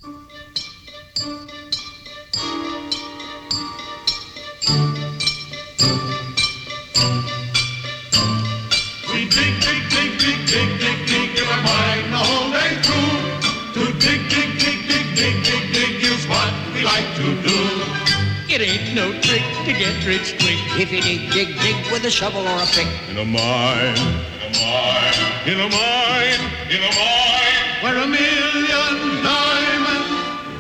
We dig, dig, dig, dig, dig, dig, dig in our mind the whole day through. To dig, dig, dig, dig, dig, dig, dig is what we like to do. It ain't no trick to get rich quick if you dig with a shovel or a pick. In a mine, in a mine, in a mine, in a mine, where a million diamonds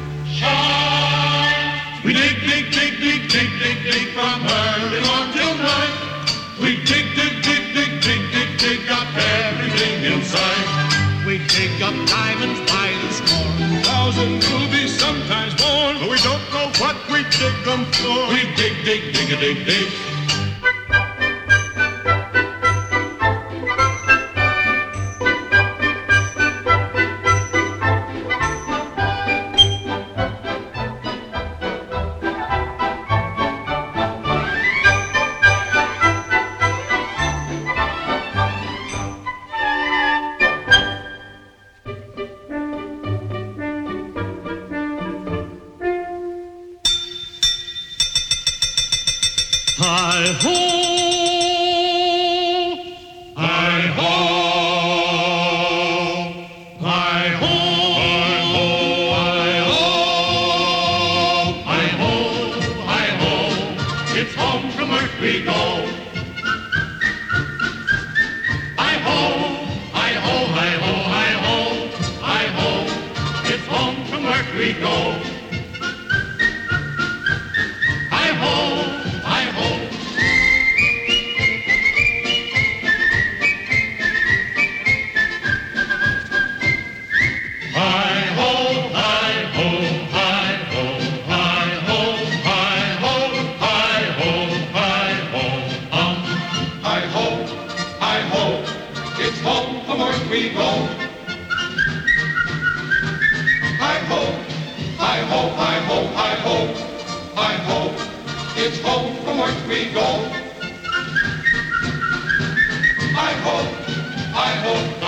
shine. We dig, dig, dig, dig, dig, dig, dig from early morn till night. We dig, dig, dig, dig, dig, dig, dig up everything inside. We dig up diamonds by the score. 1,000 rubies sometimes more, but we don't know what we dig them for. We dig, dig, dig, dig, dig. Hi-ho! Hi-ho! Hi-ho! Hi-ho! Hi-ho! Hi-ho! It's home from work we go. Hi-ho! Hi-ho! Hi-ho! Hi-ho! Hi-ho! It's home from work we go. It's home from work we go. Hi-ho, hi-ho, hi-ho, hi-ho, hi-ho. It's home from work we go. Hi-ho, hi-ho.